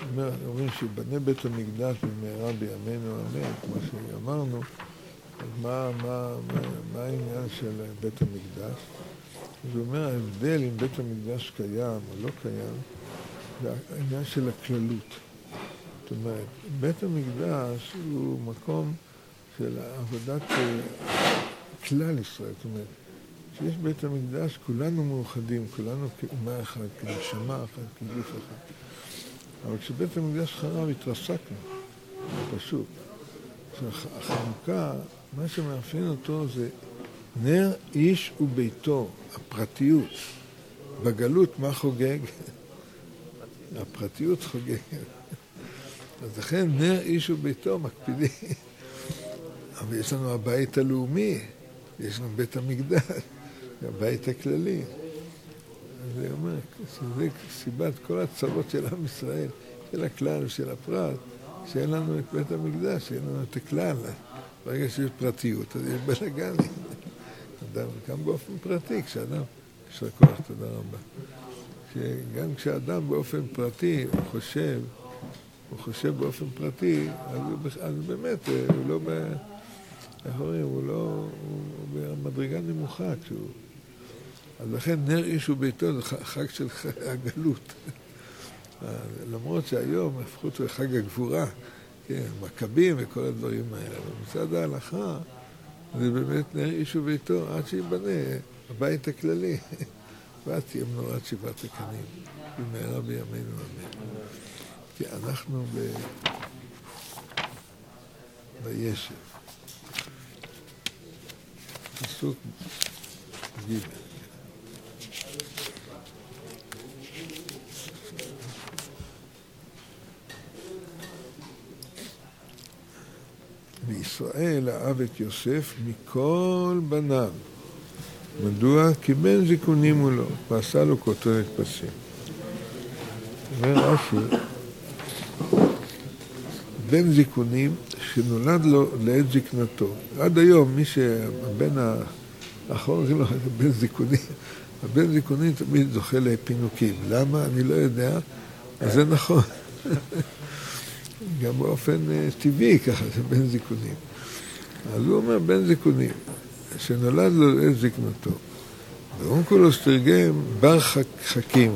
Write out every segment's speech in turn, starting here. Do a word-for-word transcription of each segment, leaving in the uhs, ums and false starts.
אומרים שבנה בית המקדש במהרה בימינו אמן, כמו שאמרנו, אז מה, מה, מה, מה העניין של בית המקדש? אז הוא אומר, ההבדל אם בית המקדש קיים או לא קיים, זה העניין של הכללות. זאת אומרת, בית המקדש הוא מקום של עבודת כלל ישראל. זאת אומרת, כשיש בית המקדש, כולנו מאוחדים, כולנו כאומה אחת, כנשמה אחת, כגוף אחד. אבל כשבית המקדש חרב, התרסקנו, פשוט. החנוכה, מה שמאפיין אותו זה נר איש וביתו, הפרטיות. בגלות מה חוגג? הפרטיות חוגגת. אז לכן נר איש וביתו מקפידים. אבל יש לנו הבית הלאומי, יש לנו בית המקדש, הבית הכללי. אז זה אומר, שזה סיבת כל הצרות של עם ישראל, של הכלל ושל הפרט, שאין לנו את בית המקדש, שאין לנו את הכלל. ברגע שיש פרטיות, אז יש בלגן. אדם, גם באופן פרטי, כשאדם, יש כוח, תודה רבה. שגם כשאדם באופן פרטי הוא חושב, הוא חושב באופן פרטי, אז, הוא, אז באמת, הוא לא, ב, איך אומרים, הוא לא, הוא, הוא במדרגה נמוכה כשהוא. אז לכן נר איש וביתו זה חג של הגלות. למרות שהיום הפכו אותו לחג הגבורה, כן, מכבים וכל הדברים האלה. אבל מצד ההלכה זה באמת נר איש וביתו עד שיבנה הבית הכללי. ואז תהיה מנורת שבעת הקנים, במהרה בימינו אמן. כי אנחנו ב... בישב. פסוק ג' וישראל אהב את יוסף מכל בניו. מדוע? כי בן זיכונים הוא לו, ועשה לו כותרת פסים. אומר רש"י, בן זיכונים שנולד לו לעת זקנתו. עד היום מי שהבן האחרון זה לא בן זיכונים, הבן זיכונים תמיד זוכה לפינוקים. למה? אני לא יודע. אז זה נכון. גם באופן טבעי ככה, זה בן זיכונים. אז הוא אומר בן זיכונים, שנולד לו לעת זקנתו. ואונקלוס תרגם בר חכים.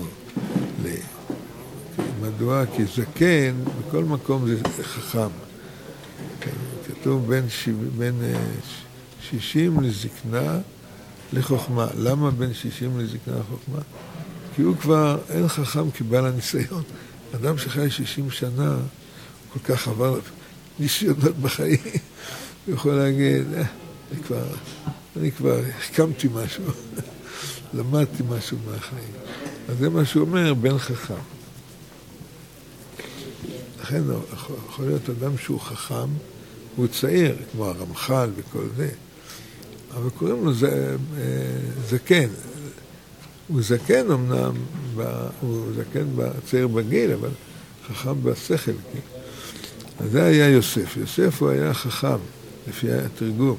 מדוע? כי זקן, בכל מקום זה חכם. כתוב בין, בין שישים לזקנה לחוכמה. למה בין שישים לזקנה לחוכמה? כי הוא כבר אין חכם כבעל הניסיון. אדם שחי שישים שנה, כל כך עבר ניסיונות בחיים, הוא יכול להגיד, אה, אני כבר, אני כבר הקמתי משהו, למדתי משהו מהחיים. אז זה מה שהוא אומר, בן חכם. לכן יכול להיות אדם שהוא חכם, הוא צעיר, כמו הרמח"ל וכל זה, אבל קוראים לו זקן. הוא זקן אמנם, הוא זקן צעיר בגיל, אבל חכם בשכל. אז זה היה יוסף. יוסף הוא היה חכם, לפי התרגום.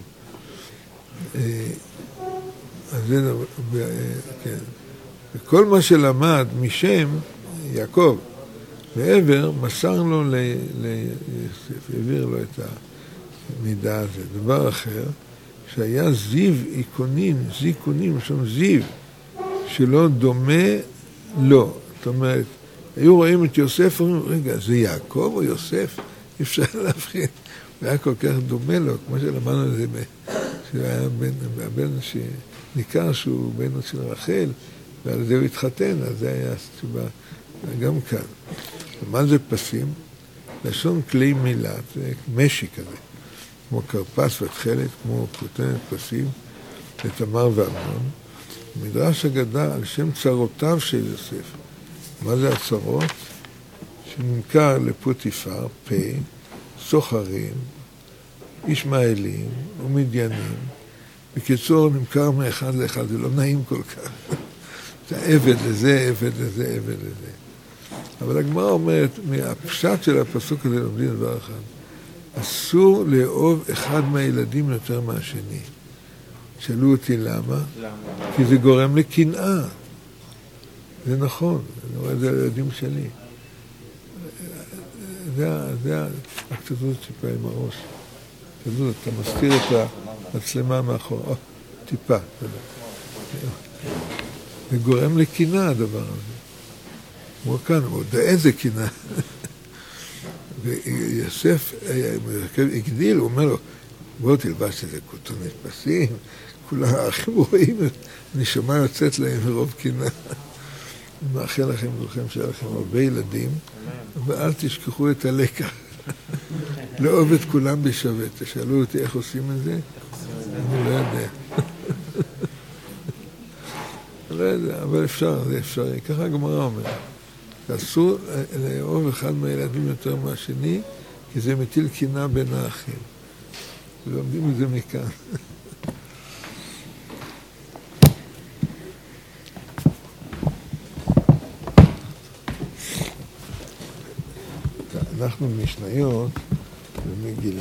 אז זה, כן. וכל מה שלמד משם, יעקב, מעבר, מסר לו ליוסף, העביר לו את המידע הזה. דבר אחר, שהיה זיו איקונים, זיקונים, שם זיו, שלא דומה לו. זאת אומרת, היו רואים את יוסף, אומרים, רגע, זה יעקב או יוסף? אפשר להבחין. הוא היה כל כך דומה לו, כמו שלמדנו את זה, שהוא היה בן, הבן שניכר שהוא בן של רחל, ועל זה הוא התחתן, אז זה היה תשובה גם כאן. מה זה פסים? לשון כלי מילה, זה משי כזה, כמו קרפס ותכלת, כמו כותנת פסים, לתמר ואמנון. מדרש אגדה על שם צרותיו של יוסף. מה זה הצרות? שנמכר לפוטיפר, פה, סוחרים, ישמעאלים ומדיינים. בקיצור, נמכר מאחד לאחד, זה לא נעים כל כך. זה עבד לזה, עבד לזה, עבד לזה. אבל הגמרא אומרת, מהפשט של הפסוק הזה לומדים דבר אחד, אסור לאהוב אחד מהילדים יותר מהשני. שאלו אותי למה? למה? כי זה גורם לקנאה. זה נכון, אני רואה את זה לילדים שלי. זה הקטנות טיפה עם הראש. קטנות, אתה מסתיר את המצלמה מאחור. או, טיפה. זה גורם לקינה הדבר הזה. הוא כאן, הוא יודע איזה קינה. ויוסף הגדיל, הוא אומר לו, בוא תלבש איזה כותונת פסים, כולם האחים רואים, הנשמה יוצאת להם מרוב קינה. אני מאחל לכם ולכם שיהיה לכם הרבה ילדים, ואל תשכחו את הלקח. לאהוב את כולם בשווה. תשאלו אותי איך עושים את זה? אני לא יודע. לא יודע, אבל אפשר, זה אפשרי. ככה הגמרא אומרת. אסור לאהוב אחד מהילדים יותר מהשני, כי זה מטיל קינה בין האחים. ולומדים את זה מכאן. אנחנו במשניות במגילה.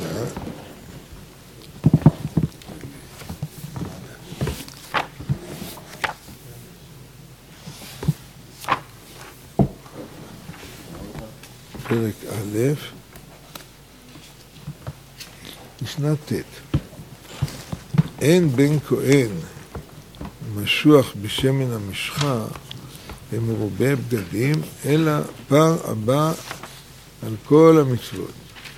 פרק א', משנה ט'. אין בן כהן משוח בשמן המשחה ומרובה בגדים, אלא פר הבא על כל המצוות.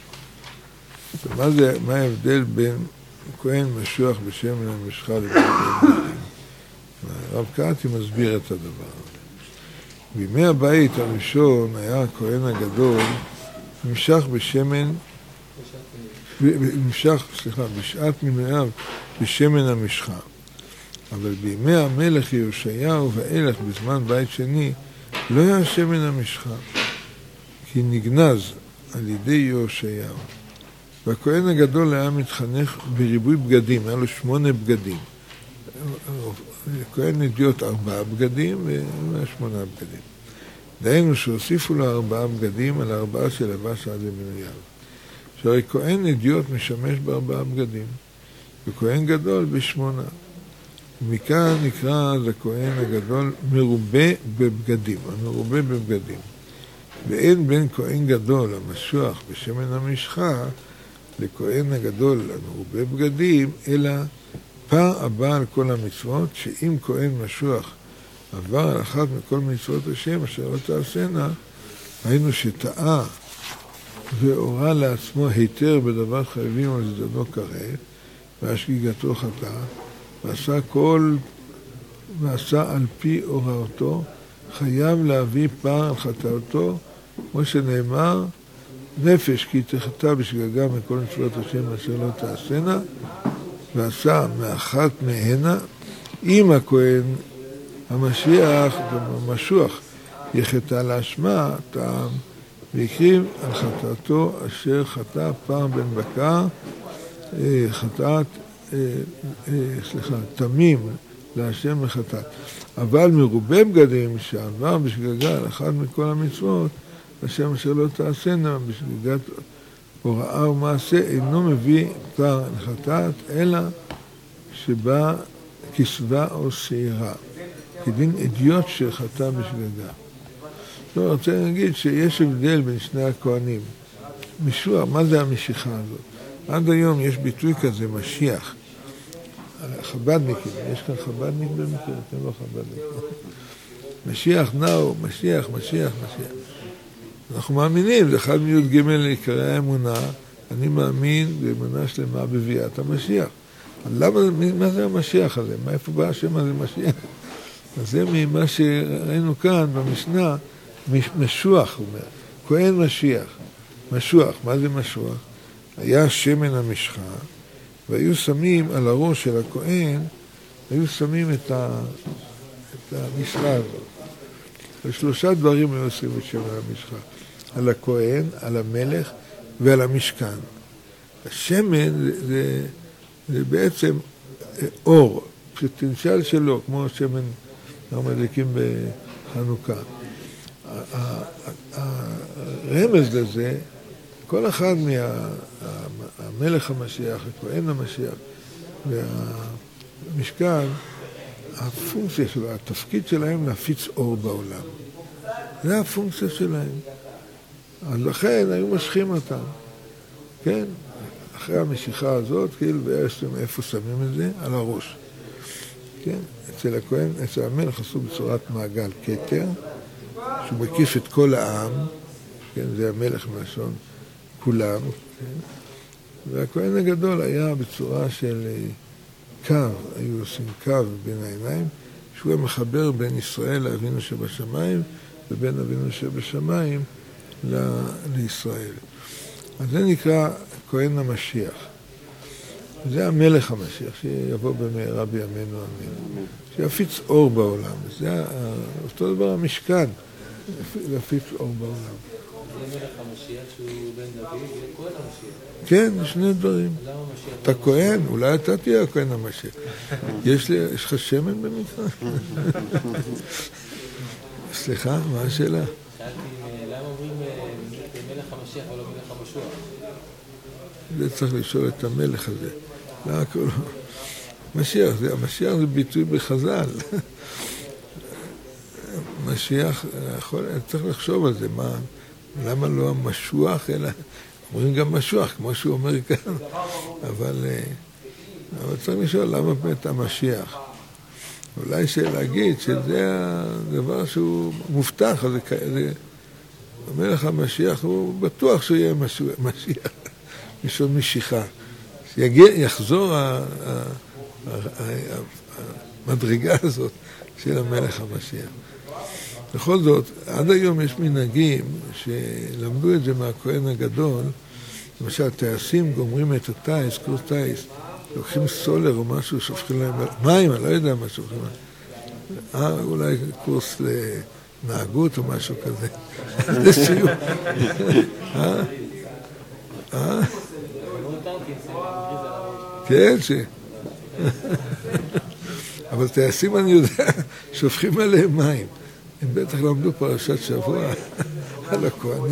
מה זה, מה ההבדל בין כהן משוח בשמן המשחה למרובה בגדים? הרב קהתי מסביר את הדבר הזה. בימי הבית הראשון היה הכהן הגדול נמשך בשמן, נמשך, סליחה, בשעת מינוייו בשמן המשחה. אבל בימי המלך יהושעיהו ואילך בזמן בית שני לא היה שמן המשחה, כי נגנז על ידי יהושעיהו. והכהן הגדול היה מתחנך בריבוי בגדים, היה לו שמונה בגדים. כהן הדיוט ארבעה בגדים ושמונה בגדים. דהיינו שהוסיפו לו ארבעה בגדים על הארבעה שלבש עד למינוייו. שהרי כהן הדיוט משמש בארבעה בגדים, וכהן גדול בשמונה. ומכאן נקרא אז הכהן הגדול מרובה בבגדים, המרובה בבגדים. ואין בין כהן גדול המשוח בשמן המשחה לכהן הגדול המרובה בגדים, אלא פר הבא על כל המצוות, שאם כהן משוח עבר על אחת מכל מצוות השם אשר לא תעשנה, היינו שטעה והורה לעצמו היתר בדבר חייבים על זדונו קרב, והשגיגתו חטא, ועשה כל, ועשה על פי הוראותו, חייב להביא פר על חטאותו, כמו שנאמר, נפש כי תחטא בשגגה מכל מצוות השם אשר לא תעשנה, ועשה מאחת מהנה, אם הכהן המשיח המשוח יחטא לאשמה, טעם, והקריב על חטאתו אשר חטא פר בן בקר, חטאת, סליחה, תמים להשם מחטאת. אבל מרובה בגדים שעבר בשגגה על אחד מכל המצוות, השם אשר לא תעשנה בשגגת הוראה ומעשה, אינו מביא פר לחטאת, אלא שבא כסבה או שעירה, כדין אדיוט שחטא בשגגה. אני רוצה להגיד שיש הבדל בין שני הכהנים. משוח, מה זה המשיכה הזאת? עד היום יש ביטוי כזה, משיח. חבדניקים, יש כאן חבדניק במקרה, אתם לא חבדניק. משיח נאו, משיח, משיח, משיח. אנחנו מאמינים, זה אחד מיוד ג' לעיקרי האמונה, אני מאמין באמונה שלמה בביאת המשיח. למה, מה זה המשיח הזה? מאיפה בא השם הזה משיח? אז זה ממה שראינו כאן במשנה, משוח, הוא אומר, כהן משיח, משוח, מה זה משוח? היה שמן המשחה, והיו שמים על הראש של הכהן, היו שמים את, ה, את המשחה הזאת. ושלושה דברים היו עושים את שמן המשחה, על הכהן, על המלך ועל המשכן. השמן זה, זה, זה בעצם אור, פוטנציאל שלו, כמו השמן אנחנו מדליקים בחנוכה. הרמז לזה, כל אחד מהמלך המשיח, הכהן המשיח והמשכן, הפונקציה שלו, התפקיד שלהם להפיץ אור בעולם. זה הפונקציה שלהם. אז לכן היו משכים אותם, כן? אחרי המשיכה הזאת, כאילו בעצם איפה שמים את זה? על הראש. כן? אצל הכהן, אצל המלך עשו בצורת מעגל כתר, שהוא מקיף את כל העם, כן? זה המלך מלשון כולם, כן? והכהן הגדול היה בצורה של קו, היו עושים קו בין העיניים, שהוא מחבר בין ישראל לאבינו שבשמיים, ובין אבינו שבשמיים לישראל. אז זה נקרא כהן המשיח. זה המלך המשיח, שיבוא במהרה בימינו אמן. שיפיץ אור בעולם. זה אותו דבר המשכן, להפיץ אור בעולם. זה מלך המשיח שהוא בן דוד, זה כהן המשיח. כן, שני דברים. למה המשיח? אתה כהן, אולי אתה תהיה הכהן המשיח. יש לך שמן במצרים? סליחה, מה השאלה? שאלתי, למה אומרים מלך המשיח ולא מלך המשוח? זה צריך לשאול את המלך הזה. למה קוראים לו? משיח, המשיח זה ביטוי בחז"ל. משיח, צריך לחשוב על זה, מה, למה לא המשוח, אלא אומרים גם משוח, כמו שהוא אומר כאן. אבל, אבל צריך לשאול למה באמת המשיח. אולי להגיד שזה הדבר שהוא מובטח, אז זה, המלך המשיח הוא בטוח שהוא יהיה משיח, משום משיכה. שיחזור המדרגה הזאת של המלך המשיח. בכל זאת, עד היום יש מנהגים שלמדו את זה מהכהן הגדול, למשל, טייסים גומרים את הטייס, קורס טייס, לוקחים סולר או משהו, שופכים להם מים, אני לא יודע מה שופכים להם. אה, אולי קורס לנהגות או משהו כזה. זה סיום. אה? אה? כן, ש... אבל טייסים, אני יודע, שופכים עליהם מים. הם בטח למדו פרשת שבוע על הכהנים.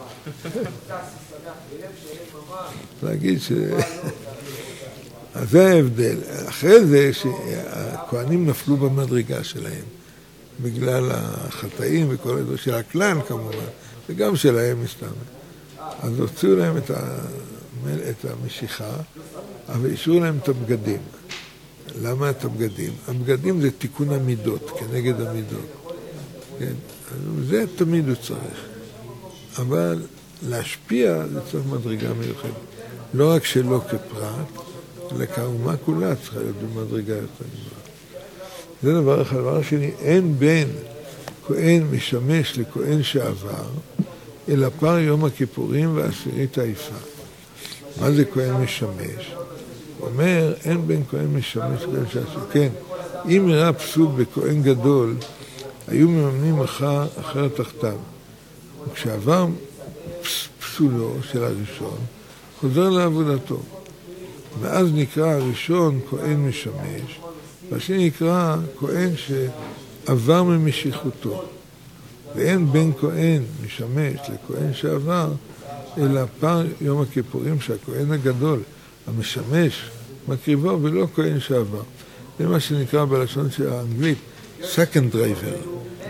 להגיד ש... אז זה ההבדל. אחרי זה שהכהנים נפלו במדרגה שלהם, בגלל החטאים וכל זה, של הכלל כמובן, וגם שלהם מסתמן. אז הוציאו להם את, ה... את המשיכה, אבל אישרו להם את הבגדים. למה את הבגדים? הבגדים זה תיקון המידות, כנגד המידות. כן? אז זה תמיד הוא צריך. אבל להשפיע זה צריך מדרגה מיוחדת. לא רק שלא כפרט, אלא כאומה כולה צריכה להיות במדרגה יותר גבוהה. זה דבר אחד. דבר שני, אין בין כהן משמש לכהן שעבר, אלא פר יום הכיפורים ועשירית העיפה. מה זה כהן משמש? הוא אומר, אין בין כהן משמש לכהן שעבר. כן, אם יראה פסול בכהן גדול, היו מממנים אחר, אחר תחתיו. וכשעבר פסולו של הראשון, חוזר לעבודתו. ואז נקרא הראשון כהן משמש, והשני נקרא כהן שעבר ממשיכותו. ואין בין כהן משמש לכהן שעבר, אלא פר יום הכיפורים שהכהן הגדול, המשמש, מקריבו ולא כהן שעבר. זה מה שנקרא בלשון של האנגלית, second driver.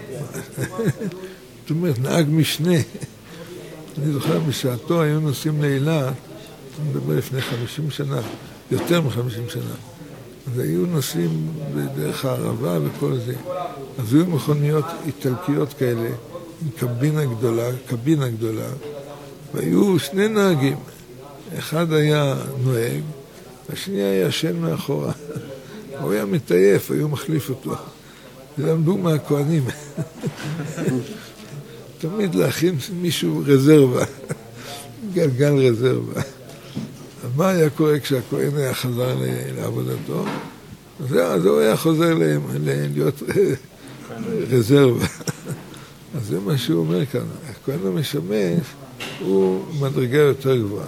זאת אומרת, נהג משנה. אני זוכר, בשעתו היו נוסעים לאילת, אני מדבר לפני חמישים שנה, יותר מחמישים שנה. אז היו נוסעים בדרך הערבה וכל זה. אז היו מכוניות איטלקיות כאלה, עם קבינה גדולה, קבינה גדולה, והיו שני נהגים. אחד היה נוהג, והשני היה ישן מאחורה. הוא היה מטייף, היו מחליף אותו. ולמדו מהכהנים. תמיד להכין מישהו רזרבה, גלגל רזרבה. מה היה קורה כשהכהן היה חזר לעבודתו? אז הוא היה חוזר להיות רזרבה. אז זה מה שהוא אומר כאן. הכהן המשמש הוא מדרגה יותר גבוהה.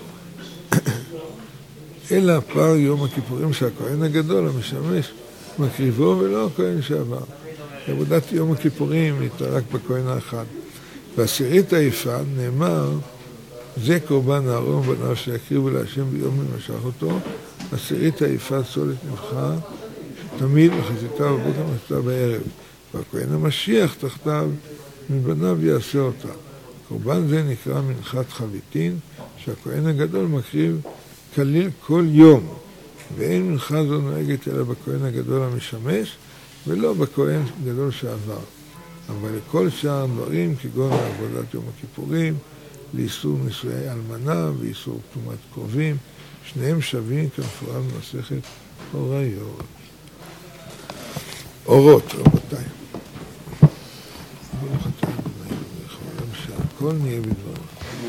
אלא פר יום הכיפורים שהכהן הגדול המשמש מקריבו ולא הכהן שעבר. עבודת יום הכיפורים הייתה רק בכהן האחד. בעשירית העיפה נאמר, זה קורבן אהרון בניו שיקריבו להשם ביום למשך אותו, עשירית העיפה סולת נבחר, תמיד מחציתה בבוקר מחציתה בערב. והכהן המשיח תחתיו מבניו יעשה אותה. קורבן זה נקרא מנחת חביתין, שהכהן הגדול מקריב כליל כל יום, ואין מנחה זו נוהגת אלא בכהן הגדול המשמש, ולא בכהן גדול שעבר. אבל לכל שאר דברים, כגון עבודת יום הכיפורים, לאיסור נישואי אלמנה ואיסור תרומת קרובים, שניהם שווים כמפורט במסכת אוריות. אורות, רבותיי. ברוך אתה ה' אלוהינו מלך העולם שהכל נהיה בדברו.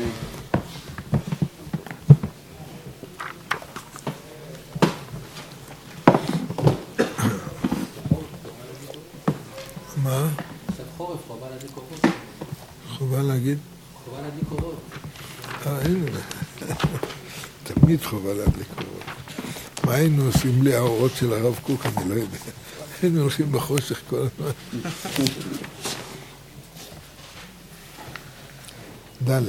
מה? עכשיו חורף, חובה להדליק אורות. חובה להגיד? חובה להדליק אורות. אה, הנה. תמיד חובה להדליק אורות. מה היינו עושים בלי האורות של הרב קוק? אני לא יודע. היינו הולכים בחושך כל הזמן. ד'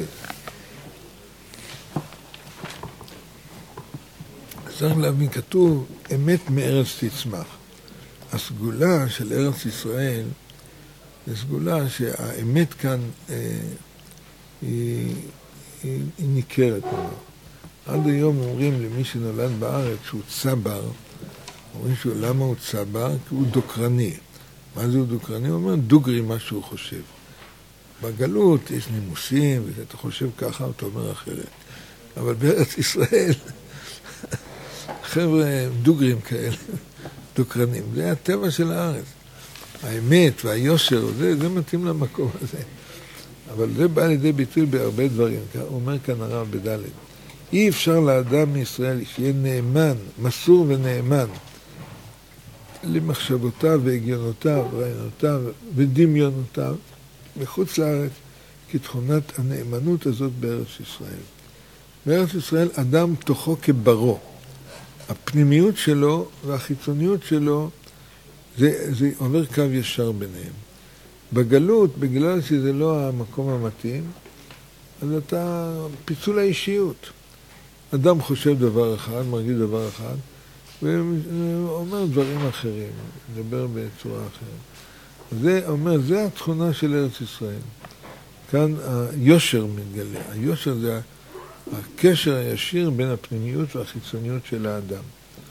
צריך להבין, כתוב אמת מארץ תצמח. הסגולה של ארץ ישראל זו סגולה שהאמת כאן אה, היא, היא, היא ניכרת ממנו. עד היום אומרים למי שנולד בארץ שהוא צבר, אומרים שהוא למה הוא צבר? כי הוא דוקרני. מה זה הוא דוקרני? הוא אומר דוגרי מה שהוא חושב. בגלות יש נימוסים, ואתה חושב ככה, אתה אומר אחרת. אבל בארץ ישראל, חבר'ה דוגרים כאלה, דוקרנים. זה הטבע של הארץ. האמת והיושר, זה, זה מתאים למקום הזה. אבל זה בא לידי ביטוי בהרבה דברים. הוא אומר כאן הרב בדלת. אי אפשר לאדם מישראל שיהיה נאמן, מסור ונאמן, למחשבותיו והגיונותיו, רעיונותיו ודמיונותיו, מחוץ לארץ, כתכונת הנאמנות הזאת בארץ ישראל. בארץ ישראל אדם תוכו כברו. הפנימיות שלו והחיצוניות שלו, זה, זה עובר קו ישר ביניהם. בגלות, בגלל שזה לא המקום המתאים, אז אתה פיצול האישיות. אדם חושב דבר אחד, מרגיש דבר אחד, ואומר דברים אחרים, מדבר בצורה אחרת. זה אומר, זה התכונה של ארץ ישראל. כאן היושר מתגלה. היושר זה הקשר הישיר בין הפנימיות והחיצוניות של האדם.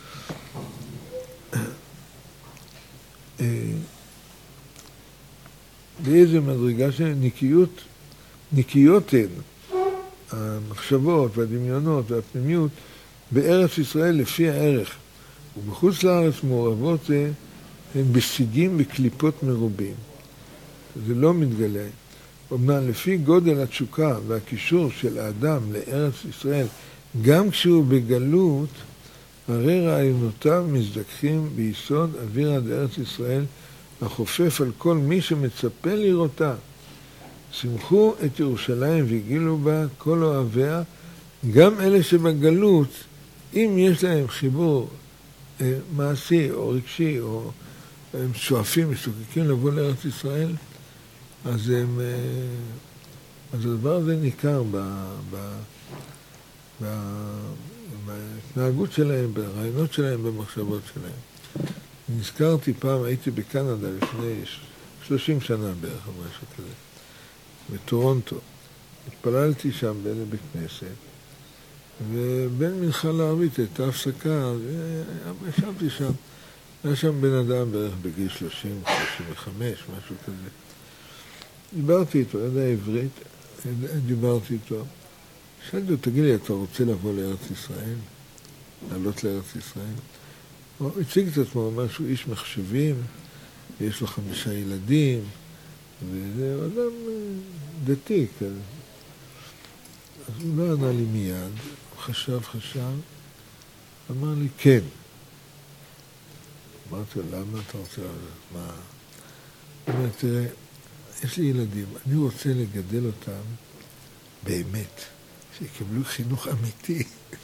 באיזה מדרגה של נקיות, נקיות הן, המחשבות והדמיונות והפנימיות, בארץ ישראל לפי הערך. ובחוץ לארץ מעורבות זה, הן בשיגים בקליפות מרובים. זה לא מתגלה. אומנם לפי גודל התשוקה והקישור של האדם לארץ ישראל, גם כשהוא בגלות, הרי רעיונותיו מזדככים ביסוד אווירה בארץ ישראל, החופף על כל מי שמצפה לראותה. שמחו את ירושלים והגילו בה כל אוהביה, גם אלה שבגלות, אם יש להם חיבור אה, מעשי או רגשי, או הם שואפים, משוקקים לבוא לארץ ישראל, אז, הם, אה, אז הדבר הזה ניכר ב, ב, ב, בהתנהגות שלהם, ברעיונות שלהם, במחשבות שלהם. נזכרתי פעם, הייתי בקנדה לפני שלושים שנה בערך, או משהו כזה, בטורונטו. התפללתי שם באיזה בית כנסת, ובין מנחה לערבית הייתה הפסקה, ישבתי שם. היה שם בן אדם בערך בגיל שלושים, שלושים וחמש, משהו כזה. דיברתי איתו, ידע עברית, דיברתי איתו. שאלתי לו, תגיד לי, אתה רוצה לבוא לארץ ישראל? לעלות לארץ ישראל? הוא הציג את עצמו, הוא אומר שהוא איש מחשבים, ויש לו חמישה ילדים, וזה אדם דתי כזה. אז הוא לא ענה לי מיד, הוא חשב, חשב, אמר לי, כן. אמרתי לו, למה אתה רוצה לעלות? מה? הוא אומר, תראה, יש לי ילדים, אני רוצה לגדל אותם באמת, שיקבלו חינוך אמיתי.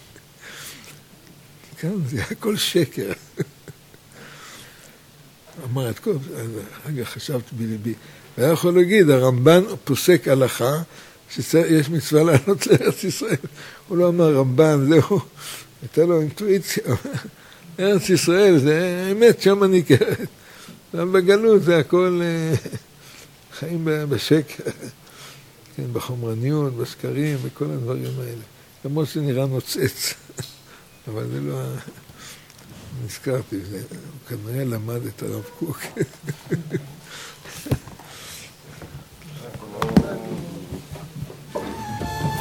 כאן זה הכל שקר. אמר, את כל, רגע, חשבתי בליבי, והיה יכול להגיד, הרמב"ן פוסק הלכה, שיש מצווה לעלות לארץ ישראל. הוא לא אמר, רמב"ן, זהו, הייתה לו אינטואיציה. ארץ ישראל, זה האמת, שם ניכרת. בגלות זה הכל חיים בשקר. כן, בחומרניות, בסקרים, בכל הדברים האלה. למרות שנראה נוצץ, אבל זה לא... נזכרתי, זה, הוא כנראה למד את הרב קוק.